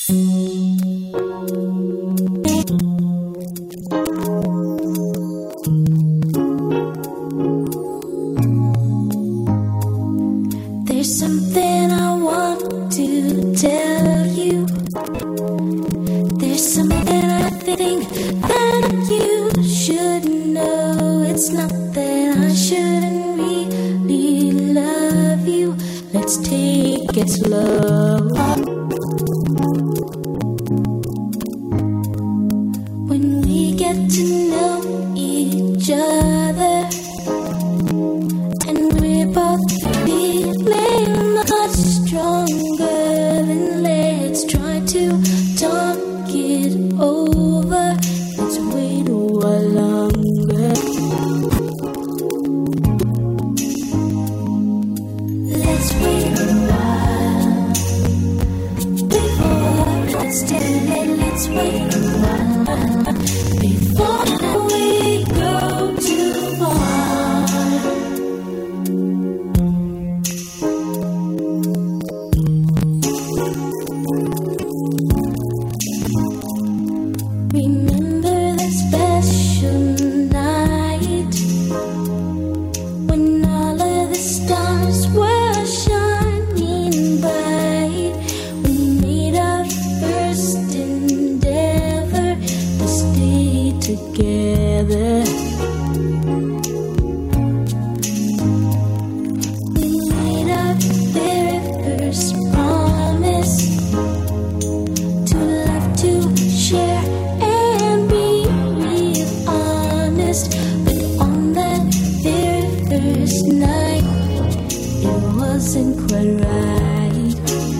There's something I want to tell you. There's something I think that you should know. It's not that I shouldn't really love you. Let's take it slow. When we get to know each other, and we're both feeling much stronger, then let's try to talk it over. Let's wait a while longer. Let's wait a while before it's too late. Let's wait a while before we go too far. Remember that special night when all of the stars were shining bright. We made our first endeavor to stay together. We made our very first promise to love, to share, and be real honest. But on that very first night, it wasn't quite right.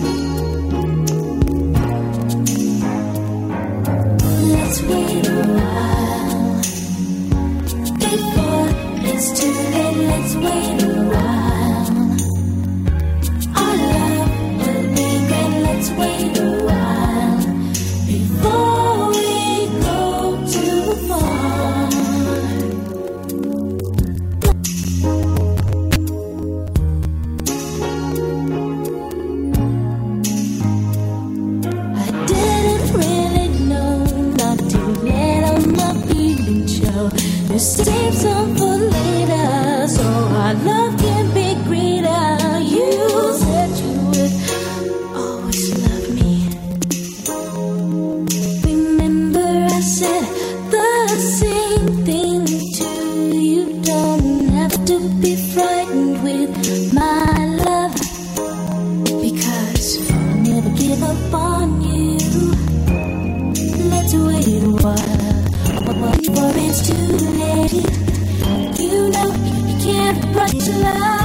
Let's wait a while before it's too late. Let's wait a while. Our love will be great. Let's wait a while before we go too far. I didn't really know not to let all my feelings show. You save some for later, so our love can be greater. You said you would always love me. Remember I said the same thing to you. Don't have to be frightened with my love, because I'll never give up on you. Let's wait a while before it's too late. You know you can't rush love.